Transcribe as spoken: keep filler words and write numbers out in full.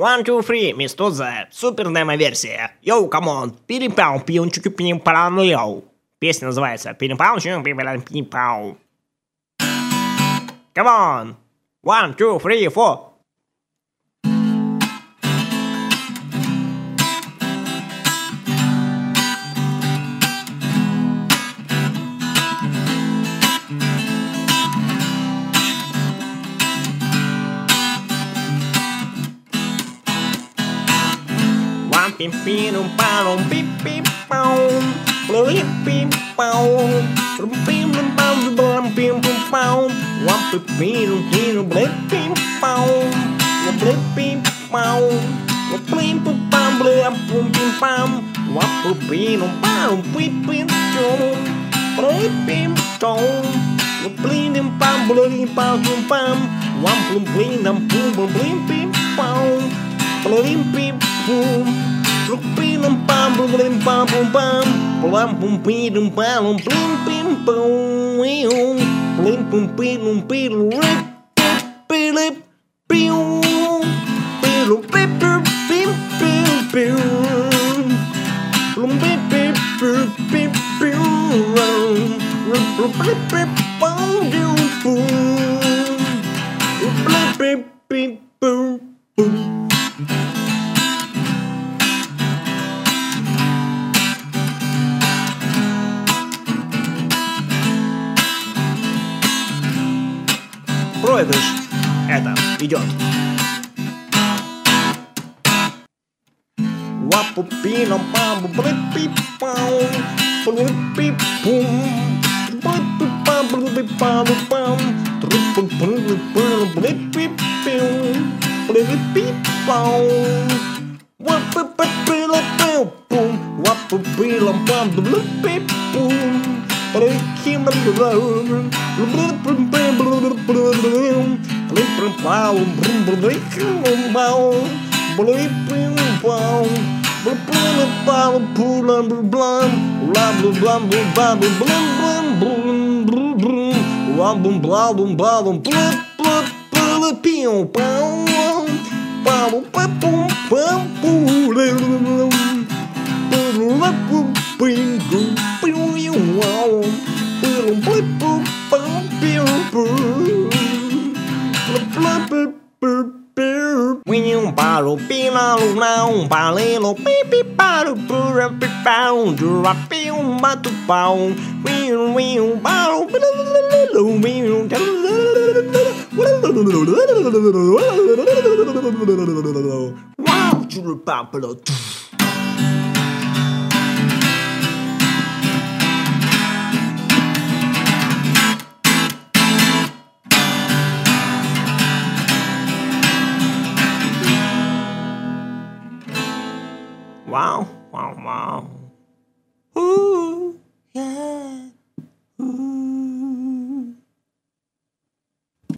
One, two, three, мисто за супер демо-версия. Йоу, камон, перепал, пьончики, пимпал, йоу. Песня называется перепал, пимпал, пимпал. Come on. One, two, three, four. One pim pim um pam um pim pim pam, blip pim pam, rum pim rum pam blum pim pim pam, one pim pim um pim um blip pim pam, one blip pim pam, one pim pim pam blum pim pim pam, one pim pim um pam um pim pim pam, blip pim pam, one pim pim pam blum pam pim pam, one pim pim um pum pum blim pim pam, blim pim pam. Pim pam pum pim pam pum pam, pam pum pim pam pim pim pam, pim pum pim pim rip pim pim pim pim pim pim pim pim pim pim pim pim pim pim. Проигрыш. Это идет. Вапу пином памбу блипи пау, блипи пум, блипи пам блипи памбу пам, трипу блипи пам блипи пим, блипи пау. Вапу пилом пум, вапу пилом пам блипи пум. Бликим блум, блум блум блум блум, блум пау, блум блум пау, блум пау, блум пау, блум блум, блам блум блам блум блум блум блум, блам блум блам блам блум блум блум пиу пау, пау пау пау блум, блум блум пингу пиу wow, blum blip boop boom boom boom, blum blip boop boop. When you borrow pina now, balelo pipi paru pura pipau, dura piu matu pau, when you borrow wow, dura papalo. Wow, wow, wow. Ooh, yeah.